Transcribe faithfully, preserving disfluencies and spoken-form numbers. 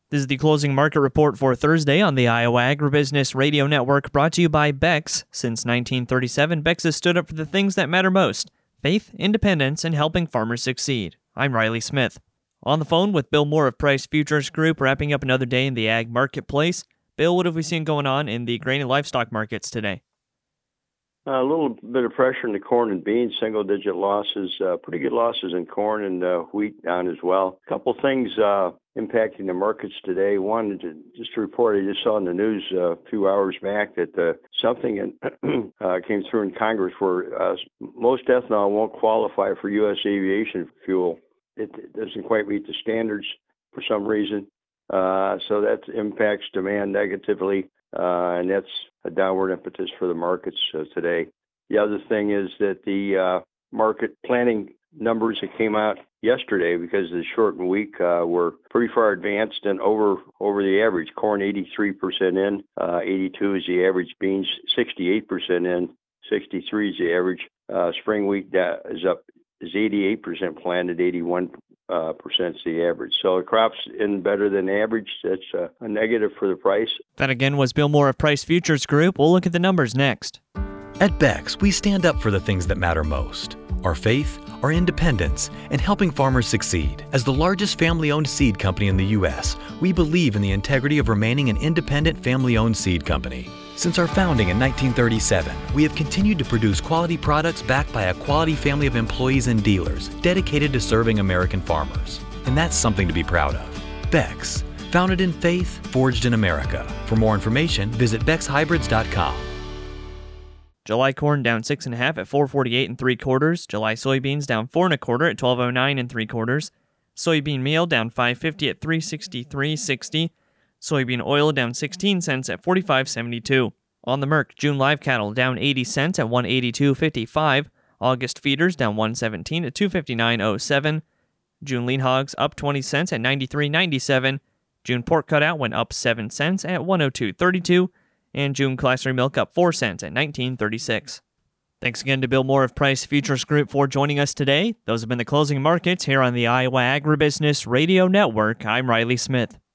This is the closing market report for Thursday on the Iowa Agribusiness Radio Network, brought to you by Beck's. Since nineteen thirty-seven, Beck's has stood up for the things that matter most: faith, independence, and helping farmers succeed. I'm Riley Smith. On the phone with Bill Moore of Price Futures Group, wrapping up another day in the ag marketplace. Bill, what have we seen going on in the grain and livestock markets today? Uh, a little bit of pressure in the corn and beans, single-digit losses, uh, pretty good losses in corn and uh, wheat down as well. A couple things uh, impacting the markets today. One, just to report, I just saw in the news uh, a few hours back that uh, something in, uh, came through in Congress where uh, most ethanol won't qualify for U S aviation fuel. It, it doesn't quite meet the standards for some reason, uh, so that impacts demand negatively. Uh, and that's a downward impetus for the markets uh, today. The other thing is that the uh, market planning numbers that came out yesterday, because of the shortened week, uh, were pretty far advanced and over over the average. Corn eighty-three percent in, uh, eighty-two is the average. Beans sixty-eight percent in, sixty-three is the average. Uh, spring wheat uh, is up is eighty-eight percent planted, eighty-one Uh, percent is the average. So the crop's in better than average. That's uh, a negative for the price. That again was Bill Moore of Price Futures Group. We'll look at the numbers next. At Beck's, we stand up for the things that matter most: our faith, our independence, and helping farmers succeed. As the largest family-owned seed company in the U S, we believe in the integrity of remaining an independent family-owned seed company. Since our founding in nineteen thirty-seven, we have continued to produce quality products backed by a quality family of employees and dealers dedicated to serving American farmers. And that's something to be proud of. Beck's, founded in faith, forged in America. For more information, visit bex hybrids dot com. July corn down six and a half at four forty-eight and three quarters. July soybeans down four and a quarter at twelve oh nine and three quarters. Soybean meal down five fifty at three sixty-three sixty. Soybean oil down sixteen cents at forty-five seventy-two. On the Merc, June live cattle down eighty cents at one eighty-two fifty-five. August feeders down one seventeen at two fifty-nine oh seven. June lean hogs up twenty cents at ninety-three ninety-seven. June pork cutout went up seven cents at one oh two thirty-two. And June class three milk up four cents at nineteen thirty-six. Thanks again to Bill Moore of Price Futures Group for joining us today. Those have been the closing markets here on the Iowa Agribusiness Radio Network. I'm Riley Smith.